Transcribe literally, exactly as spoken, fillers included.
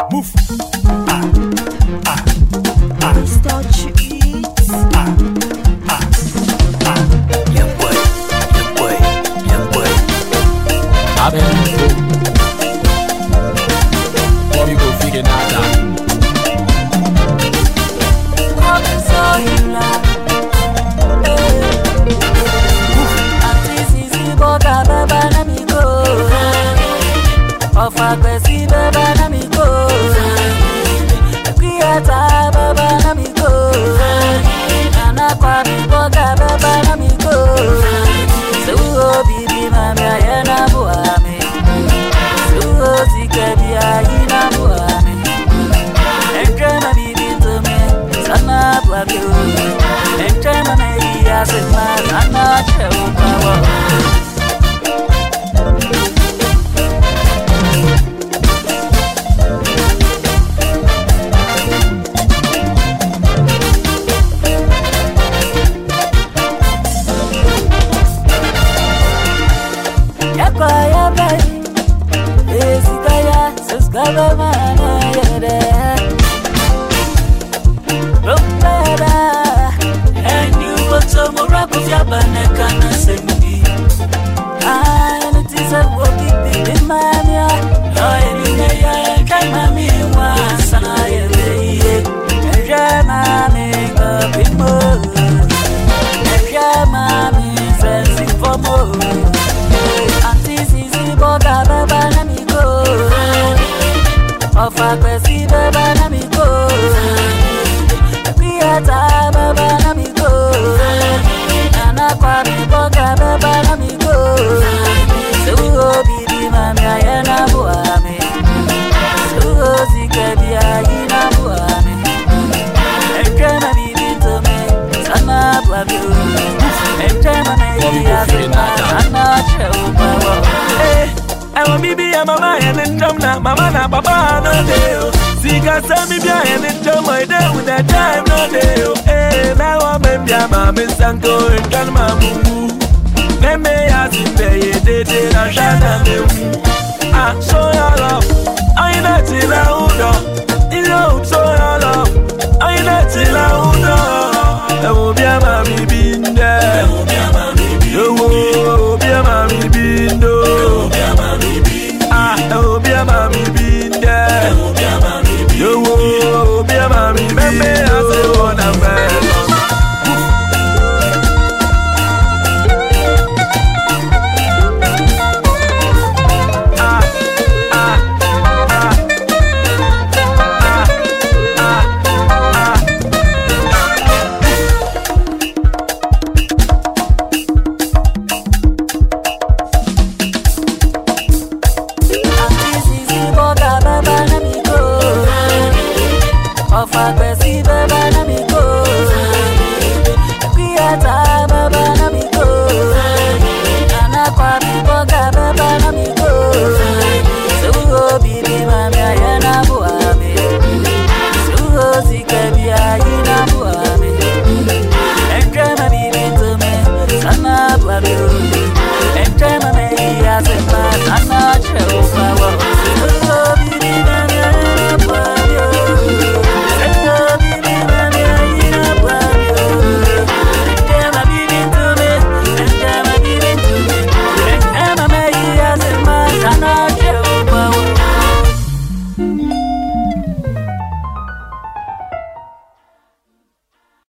Move. Ah, ah, ah. Start to eat. Ah, ah, ah. Young boy, young boy, young boy. Amen. What we go figure out that? I'm so in love. Ofa kwesi baba na mi go, Kriata baba na mi go, Nana kwa mi boga baba na mi go. Suho bibi mami ayena buame, Suho zikebi ayina buame. Entrema bibi tome, sana buabio. Entrema mei asema, sana cheukawa. Ofa kwesi baba na mi go, Kriata baba na mi go, Nana kwa mi boga baba na mi go. Suho bibi mami ayena buame, Suho zikebi ayina buame. Entrema bibi tome, sana buabio. Entrema mei asema, sana cheupawa. I want me be a mama and then jump na mama na papa no day. See can send me be and then jump my day with that time no day. Hey, now I'm a be a mama sanko and can mamu. Let me ask you pay it, they did a shana me. Ah, so ya